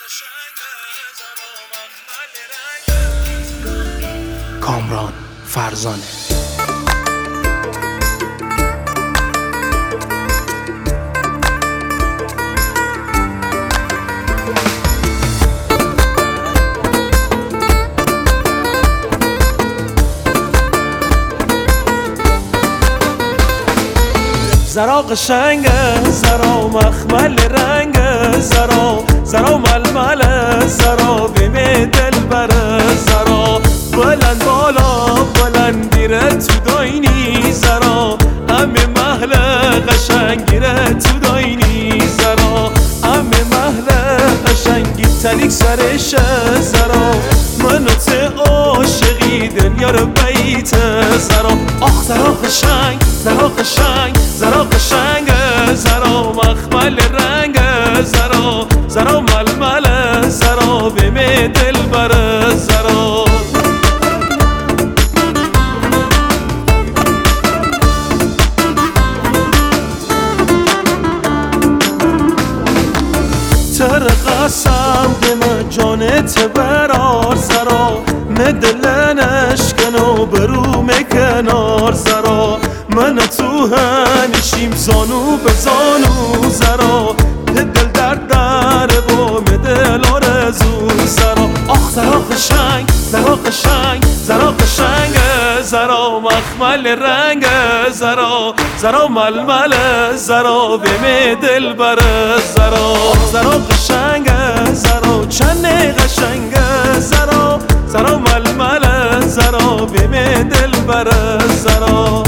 کامران فرزانه. زرا قشنگه، زرا مخمل رنگه، زرا ململه، زرا بیم دل بره، زرا بلند بالا بلند گیره تو داینی، زرا همه محل قشنگیره تو داینی، زرا همه محل قشنگی تلیک سرشه، زرا منو ته عاشقی دنیا رو بیته، زرا آخ زرا قشنگ، زرا قشنگ، زرا قشنگه، زرا مخمل رنگه، زرا ململه، زرا بیم دل بره، زرا تر قسم دم جانت برار، زرا ندلنش کنو برو مکنار، زرا من تو هنشیم زانو به زانو، زرا دل در با دل آرزو، زرا آخ زرا قشنگ، زرا قشنگ، زرا قشنگه، زرا مخمل رنگه، زرا ململه، زرا بیم دل بره، زرا قشنگه، زرا چنه قشنگه، زرا ململه، زرا بیم دل بره، زرا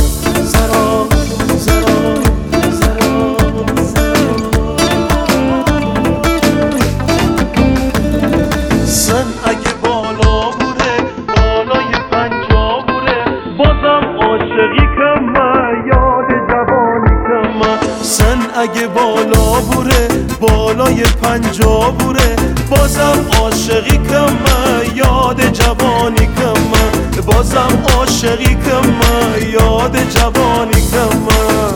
سن اگه بالا بوره بالای 50 بوره، بازم عاشقی کمه یاد جوانی کمه، سن اگه بالا بوره بالای 50 بوره، بازم عاشقی کمه یاد جوانی کمه، بازم عاشقی کمه یاد جوانی کمه.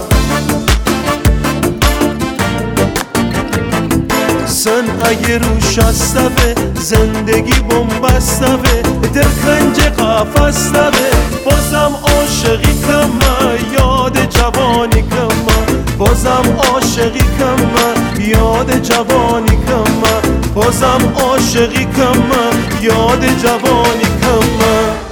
سن اگه روش استوه زندگی بومبستوه، در کنج قفستوه، بازم عاشقی کمه یاد جوانی کمه، بازم عاشقی کمه یاد جوانی کمه، بازم عاشقی کمه یاد جوانی کمه.